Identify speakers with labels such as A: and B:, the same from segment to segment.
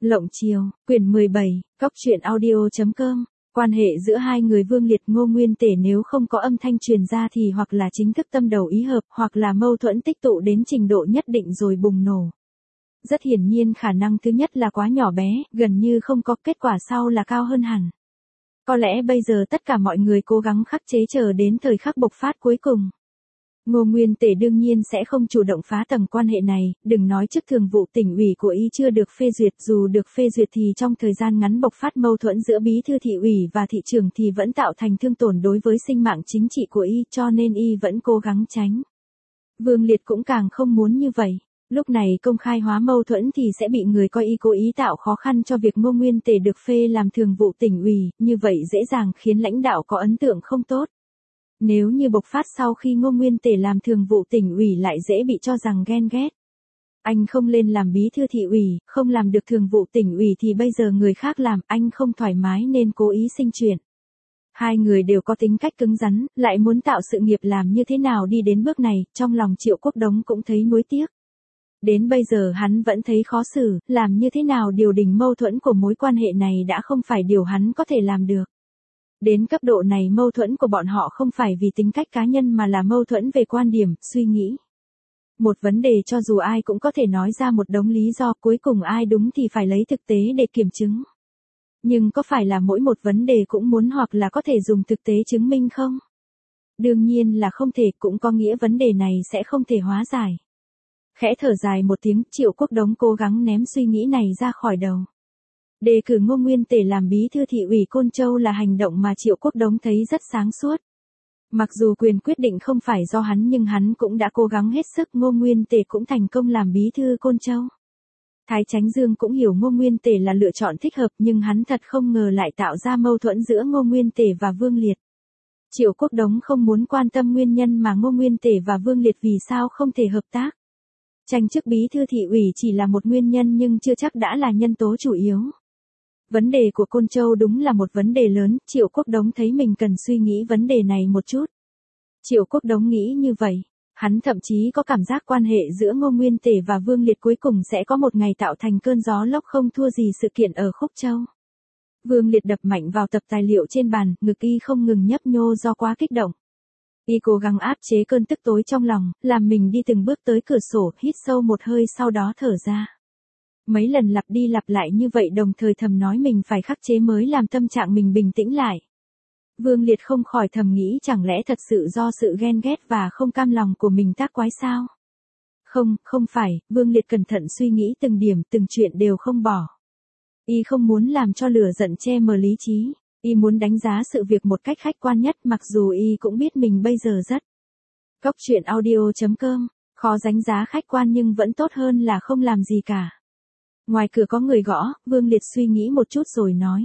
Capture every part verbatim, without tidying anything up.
A: Lộng Triều, quyển mười bảy, cóc truyện audio chấm com. Quan hệ giữa hai người Vương Liệt Ngô Nguyên Tể nếu không có âm thanh truyền ra thì hoặc là chính thức tâm đầu ý hợp hoặc là mâu thuẫn tích tụ đến trình độ nhất định rồi bùng nổ. Rất hiển nhiên khả năng thứ nhất là quá nhỏ bé, gần như không có, kết quả sau là cao hơn hẳn. Có lẽ bây giờ tất cả mọi người cố gắng khắc chế chờ đến thời khắc bộc phát cuối cùng. Ngô Nguyên Tể đương nhiên sẽ không chủ động phá tầng quan hệ này, đừng nói chức thường vụ tỉnh ủy của y chưa được phê duyệt, dù được phê duyệt thì trong thời gian ngắn bộc phát mâu thuẫn giữa bí thư thị ủy và thị trưởng thì vẫn tạo thành thương tổn đối với sinh mạng chính trị của y, cho nên y vẫn cố gắng tránh. Vương Liệt cũng càng không muốn như vậy. Lúc này công khai hóa mâu thuẫn thì sẽ bị người coi y cố ý tạo khó khăn cho việc Ngô Nguyên Tể được phê làm thường vụ tỉnh ủy, như vậy dễ dàng khiến lãnh đạo có ấn tượng không tốt. Nếu như bộc phát sau khi Ngô Nguyên Tể làm thường vụ tỉnh ủy lại dễ bị cho rằng ghen ghét. Anh không lên làm bí thư thị ủy, không làm được thường vụ tỉnh ủy thì bây giờ người khác làm, anh không thoải mái nên cố ý sinh chuyện. Hai người đều có tính cách cứng rắn, lại muốn tạo sự nghiệp làm như thế nào đi đến bước này, trong lòng Triệu Quốc Đống cũng thấy nuối tiếc. Đến bây giờ hắn vẫn thấy khó xử, làm như thế nào điều đình mâu thuẫn của mối quan hệ này đã không phải điều hắn có thể làm được. Đến cấp độ này mâu thuẫn của bọn họ không phải vì tính cách cá nhân mà là mâu thuẫn về quan điểm, suy nghĩ. Một vấn đề cho dù ai cũng có thể nói ra một đống lý do, cuối cùng ai đúng thì phải lấy thực tế để kiểm chứng. Nhưng có phải là mỗi một vấn đề cũng muốn hoặc là có thể dùng thực tế chứng minh không? Đương nhiên là không thể, cũng có nghĩa vấn đề này sẽ không thể hóa giải. Khẽ thở dài một tiếng, Triệu Quốc Đống cố gắng ném suy nghĩ này ra khỏi đầu. Đề cử Ngô Nguyên Tể làm bí thư thị ủy Côn Châu là hành động mà Triệu Quốc Đống thấy rất sáng suốt. Mặc dù quyền quyết định không phải do hắn nhưng hắn cũng đã cố gắng hết sức, Ngô Nguyên Tể cũng thành công làm bí thư Côn Châu. Thái Chánh Dương cũng hiểu Ngô Nguyên Tể là lựa chọn thích hợp nhưng hắn thật không ngờ lại tạo ra mâu thuẫn giữa Ngô Nguyên Tể và Vương Liệt. Triệu Quốc Đống không muốn quan tâm nguyên nhân mà Ngô Nguyên Tể và Vương Liệt vì sao không thể hợp tác. Tranh chức bí thư thị ủy chỉ là một nguyên nhân nhưng chưa chắc đã là nhân tố chủ yếu. Vấn đề của Côn Châu đúng là một vấn đề lớn, Triệu Quốc Đống thấy mình cần suy nghĩ vấn đề này một chút. Triệu Quốc Đống nghĩ như vậy, hắn thậm chí có cảm giác quan hệ giữa Ngô Nguyên Tể và Vương Liệt cuối cùng sẽ có một ngày tạo thành cơn gió lốc không thua gì sự kiện ở Khúc Châu. Vương Liệt đập mạnh vào tập tài liệu trên bàn, ngực y không ngừng nhấp nhô do quá kích động. Y cố gắng áp chế cơn tức tối trong lòng, làm mình đi từng bước tới cửa sổ, hít sâu một hơi sau đó thở ra. Mấy lần lặp đi lặp lại như vậy đồng thời thầm nói mình phải khắc chế mới làm tâm trạng mình bình tĩnh lại. Vương Liệt không khỏi thầm nghĩ chẳng lẽ thật sự do sự ghen ghét và không cam lòng của mình tác quái sao? Không, không phải, Vương Liệt cẩn thận suy nghĩ từng điểm từng chuyện đều không bỏ. Y không muốn làm cho lửa giận che mờ lý trí. Y muốn đánh giá sự việc một cách khách quan nhất mặc dù Y cũng biết mình bây giờ rất. Cóc truyện audio chấm com, khó đánh giá khách quan nhưng vẫn tốt hơn là không làm gì cả. Ngoài cửa có người gõ, Vương Liệt suy nghĩ một chút rồi nói.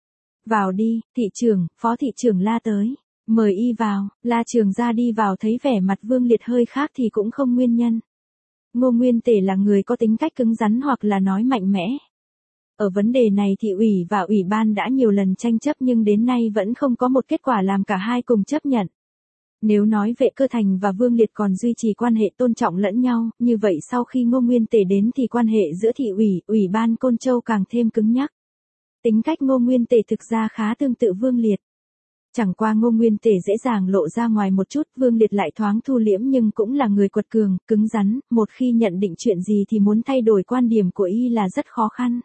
A: Vào đi, thị trưởng, phó thị trưởng La tới. Mời y vào, La Trường ra đi vào thấy vẻ mặt Vương Liệt hơi khác thì cũng không nguyên nhân. Ngô Nguyên Tể là người có tính cách cứng rắn hoặc là nói mạnh mẽ. Ở vấn đề này thị ủy và ủy ban đã nhiều lần tranh chấp nhưng đến nay vẫn không có một kết quả làm cả hai cùng chấp nhận. Nếu nói Vệ Cơ Thành và Vương Liệt còn duy trì quan hệ tôn trọng lẫn nhau, như vậy sau khi Ngô Nguyên Tể đến thì quan hệ giữa thị ủy, ủy ban Côn Châu càng thêm cứng nhắc. Tính cách Ngô Nguyên Tể thực ra khá tương tự Vương Liệt. Chẳng qua Ngô Nguyên Tể dễ dàng lộ ra ngoài một chút, Vương Liệt lại thoáng thu liễm nhưng cũng là người quật cường, cứng rắn, một khi nhận định chuyện gì thì muốn thay đổi quan điểm của y là rất khó khăn.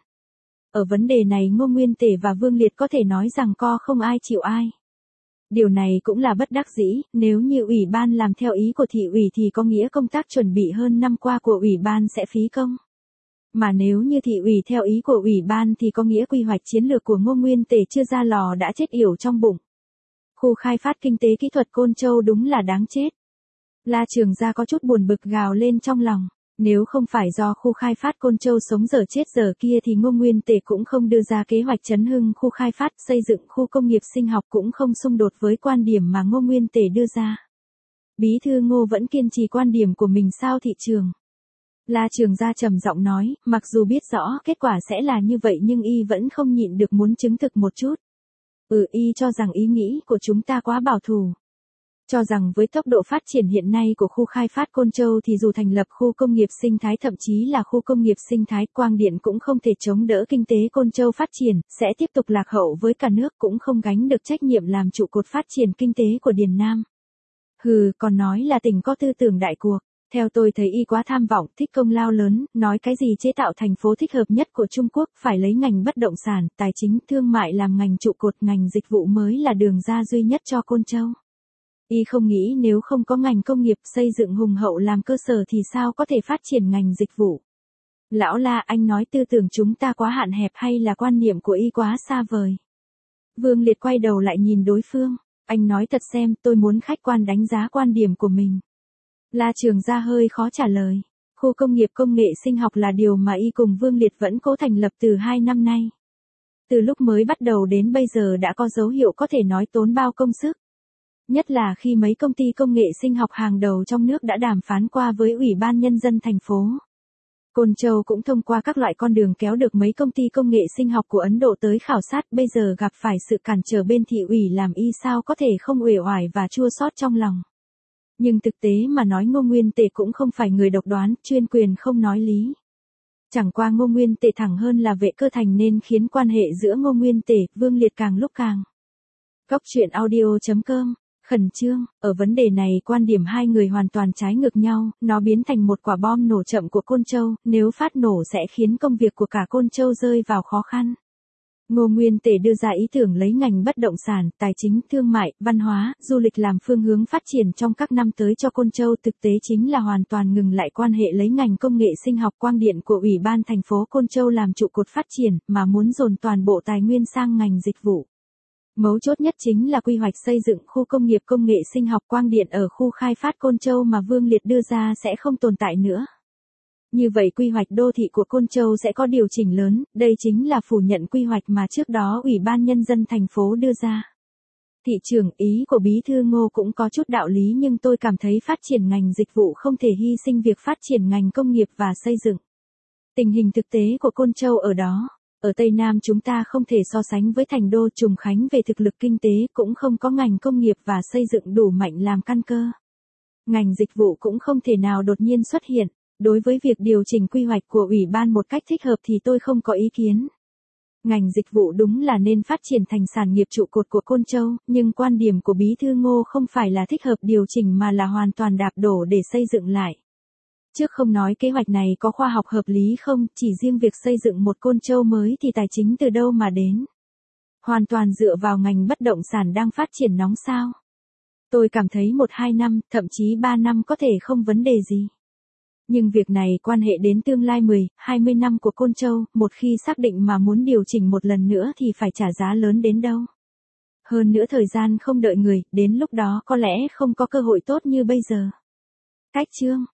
A: Ở vấn đề này Ngô Nguyên Tể và Vương Liệt có thể nói rằng co không ai chịu ai. Điều này cũng là bất đắc dĩ, nếu như ủy ban làm theo ý của thị ủy thì có nghĩa công tác chuẩn bị hơn năm qua của ủy ban sẽ phí công. Mà nếu như thị ủy theo ý của ủy ban thì có nghĩa quy hoạch chiến lược của Ngô Nguyên Tể chưa ra lò đã chết yểu trong bụng. Khu khai phát kinh tế kỹ thuật Côn Châu đúng là đáng chết. La Trường Gia có chút buồn bực gào lên trong lòng. Nếu không phải do khu khai phát Côn Châu sống giờ chết giờ kia thì Ngô Nguyên Tể cũng không đưa ra kế hoạch chấn hưng khu khai phát, xây dựng khu công nghiệp sinh học cũng không xung đột với quan điểm mà Ngô Nguyên Tể đưa ra. Bí thư Ngô vẫn kiên trì quan điểm của mình sao thị trường? La Trường Gia trầm giọng nói, mặc dù biết rõ kết quả sẽ là như vậy nhưng y vẫn không nhịn được muốn chứng thực một chút. Ừ, y cho rằng ý nghĩ của chúng ta quá bảo thủ. Cho rằng với tốc độ phát triển hiện nay của khu khai phát Côn Châu thì dù thành lập khu công nghiệp sinh thái thậm chí là khu công nghiệp sinh thái Quang Điện cũng không thể chống đỡ kinh tế Côn Châu phát triển, sẽ tiếp tục lạc hậu với cả nước cũng không gánh được trách nhiệm làm trụ cột phát triển kinh tế của Điền Nam. Hừ, còn nói là tỉnh có tư tưởng đại cuộc. Theo tôi thấy y quá tham vọng, thích công lao lớn, nói cái gì chế tạo thành phố thích hợp nhất của Trung Quốc, phải lấy ngành bất động sản, tài chính, thương mại làm ngành trụ cột, ngành dịch vụ mới là đường ra duy nhất cho Côn Châu. Y không nghĩ nếu không có ngành công nghiệp xây dựng hùng hậu làm cơ sở thì sao có thể phát triển ngành dịch vụ. Lão La, anh nói tư tưởng chúng ta quá hạn hẹp hay là quan niệm của y quá xa vời? Vương Liệt quay đầu lại nhìn đối phương, anh nói thật xem, tôi muốn khách quan đánh giá quan điểm của mình. La Trường Gia hơi khó trả lời. Khu công nghiệp công nghệ sinh học là điều mà y cùng Vương Liệt vẫn cố thành lập từ hai năm nay. Từ lúc mới bắt đầu đến bây giờ đã có dấu hiệu có thể nói tốn bao công sức. Nhất là khi mấy công ty công nghệ sinh học hàng đầu trong nước đã đàm phán qua với Ủy ban Nhân dân thành phố. Côn Châu cũng thông qua các loại con đường kéo được mấy công ty công nghệ sinh học của Ấn Độ tới khảo sát, bây giờ gặp phải sự cản trở bên thị ủy làm y sao có thể không uể oải và chua xót trong lòng. Nhưng thực tế mà nói Ngô Nguyên Tề cũng không phải người độc đoán, chuyên quyền không nói lý. Chẳng qua Ngô Nguyên Tề thẳng hơn là Vệ Cơ Thành nên khiến quan hệ giữa Ngô Nguyên Tề, Vương Liệt càng lúc càng. Góc truyện audio chấm com Khẩn trương, ở vấn đề này quan điểm hai người hoàn toàn trái ngược nhau, nó biến thành một quả bom nổ chậm của Côn Châu, nếu phát nổ sẽ khiến công việc của cả Côn Châu rơi vào khó khăn. Ngô Nguyên Tề đưa ra ý tưởng lấy ngành bất động sản, tài chính, thương mại, văn hóa, du lịch làm phương hướng phát triển trong các năm tới cho Côn Châu, thực tế chính là hoàn toàn ngừng lại quan hệ lấy ngành công nghệ sinh học Quang Điện của Ủy ban thành phố Côn Châu làm trụ cột phát triển, mà muốn dồn toàn bộ tài nguyên sang ngành dịch vụ. Mấu chốt nhất chính là quy hoạch xây dựng khu công nghiệp công nghệ sinh học Quang Điện ở khu khai phát Côn Châu mà Vương Liệt đưa ra sẽ không tồn tại nữa. Như vậy quy hoạch đô thị của Côn Châu sẽ có điều chỉnh lớn, đây chính là phủ nhận quy hoạch mà trước đó Ủy ban Nhân dân thành phố đưa ra. Thị trưởng, ý của Bí thư Ngô cũng có chút đạo lý nhưng tôi cảm thấy phát triển ngành dịch vụ không thể hy sinh việc phát triển ngành công nghiệp và xây dựng. Tình hình thực tế của Côn Châu ở đó. Ở Tây Nam chúng ta không thể so sánh với thành đô Trùng Khánh về thực lực kinh tế, cũng không có ngành công nghiệp và xây dựng đủ mạnh làm căn cơ. Ngành dịch vụ cũng không thể nào đột nhiên xuất hiện. Đối với việc điều chỉnh quy hoạch của Ủy ban một cách thích hợp thì tôi không có ý kiến. Ngành dịch vụ đúng là nên phát triển thành sản nghiệp trụ cột của Côn Châu, nhưng quan điểm của Bí thư Ngô không phải là thích hợp điều chỉnh mà là hoàn toàn đạp đổ để xây dựng lại. Trước không nói kế hoạch này có khoa học hợp lý không, chỉ riêng việc xây dựng một Côn Châu mới thì tài chính từ đâu mà đến. Hoàn toàn dựa vào ngành bất động sản đang phát triển nóng sao. Tôi cảm thấy một hai năm, thậm chí ba năm có thể không vấn đề gì. Nhưng việc này quan hệ đến tương lai mười, hai mươi năm của Côn Châu, một khi xác định mà muốn điều chỉnh một lần nữa thì phải trả giá lớn đến đâu. Hơn nữa thời gian không đợi người, đến lúc đó có lẽ không có cơ hội tốt như bây giờ. Cách chương